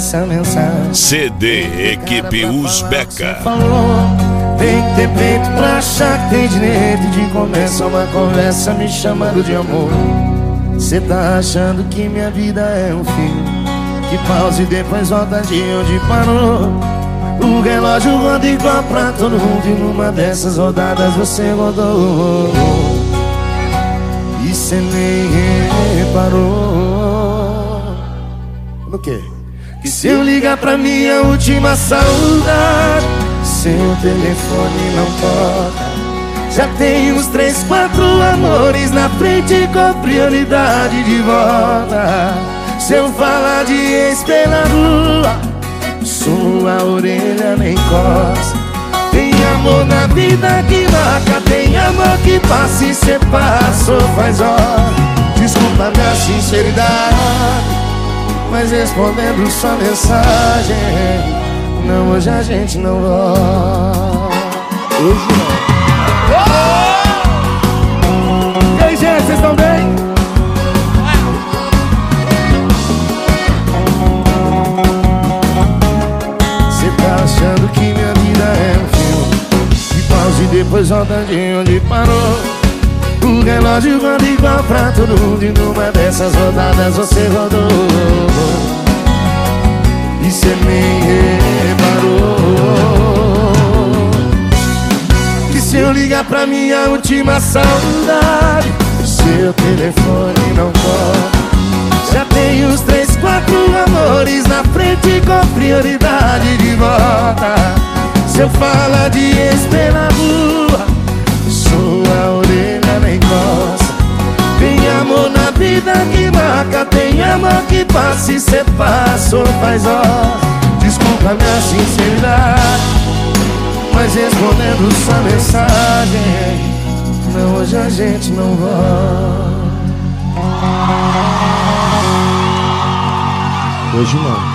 essa mensagem. CD Equipe Uzbeca. Tem que ter peito pra achar que tem direito de começar uma conversa me chamando de amor. Cê tá achando que minha vida é um filme que pausa e depois volta de onde parou. O relógio roda igual pra todo mundo e numa dessas rodadas você rodou. E cê nem reparou no quê? Que se eu ligar pra minha última saudade, seu telefone não toca. Já tem uns 3, 4 amores na frente com prioridade de volta. Se eu falar de ex pela rua, sua orelha nem coça. Tem amor na vida que marca, tem amor que passa e cê passou faz hora. Desculpa minha sinceridade, mas respondendo sua mensagem, não, hoje a gente não volta. Hoje não. E aí, gente, vocês estão bem? Cê tá achando que minha vida é um filme que pausa e depois volta de onde parou. O relógio roda igual pra todo mundo e numa dessas rodadas você rodou. E cê nem reparou que se eu ligar pra minha última saudade, seu telefone não toca. Já tem uns 3, 4 amores na frente com prioridade de volta. Se eu falar de ex pela rua, sua orelha nem coça. Tem amor na vida que marca, tem amor que passa e cê passou faz hora. Desculpa minha sinceridade, mas respondendo sua mensagem, não, hoje a gente não volta. Hoje não.